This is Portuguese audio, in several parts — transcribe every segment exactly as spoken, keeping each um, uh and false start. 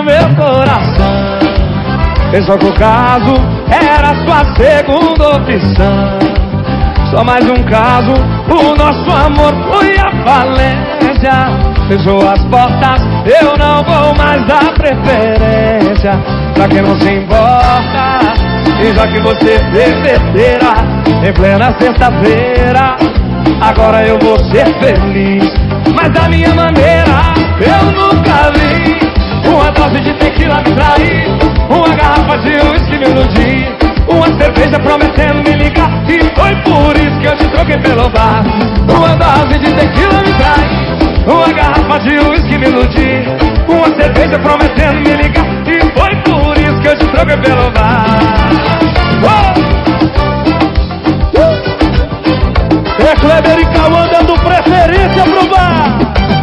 meu coração. Pensou que o caso era sua segunda opção. Só mais um caso, o nosso amor foi a falência. Fechou as portas, eu não vou mais dar preferência pra quem não se importa. E já que você fez besteira em plena sexta-feira, agora eu vou ser feliz, mas da minha maneira. Eu nunca vi uma dose de tequila me trair, uma garrafa de uísque me iludir, uma cerveja prometendo me ligar, e foi por isso que eu te troquei pelo bar. Uma dose de tequila me trair, uma garrafa de uísque me iludir, uma cerveja prometendo me ligar, e foi por isso que eu te troquei pelo bar. Oh! Uh! É Kleber e Cauã dando preferência pro bar.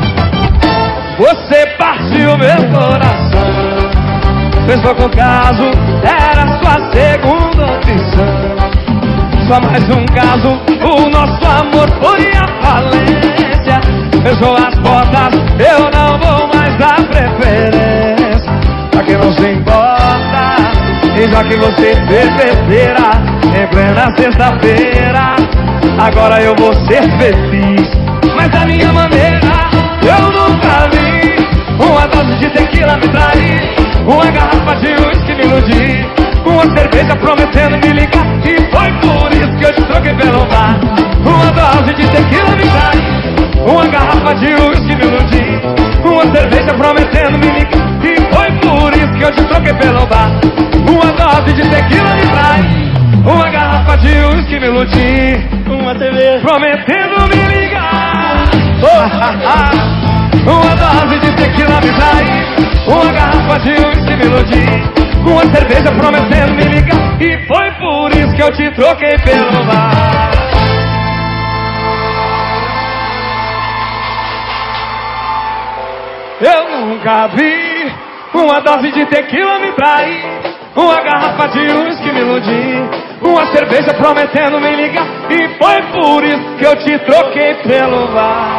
Você partiu meu coração. Pensou que o caso era sua segunda opção. Só mais um caso, o nosso amor foi a falência. Fechou as portas, eu não vou mais dar preferência pra quem não se importa. E já que você fez besteira em plena sexta-feira, agora eu vou ser feliz, mas da minha maneira. Eu nunca vi uma dose de tequila me trair, uma garrafa de uísque me iludir, uma cerveja prometendo me ligar, e foi por isso que eu te troquei pelo bar. Uma dose de tequila me trair, uma garrafa de uísque me iludir, uma cerveja prometendo me ligar, e foi por isso que eu te troquei pelo bar. Uma dose de tequila me trair, uma garrafa de uísque me iludir, uma cerveja prometendo me ligar. Oh, uma dose de tequila me trair, uma garrafa de uísque me iludir, uma cerveja prometendo me ligar, e foi por isso que eu te troquei pelo bar. Eu nunca vi uma dose de tequila me trair, uma garrafa de uísque me iludir, uma cerveja prometendo me ligar, e foi por isso que eu te troquei pelo bar.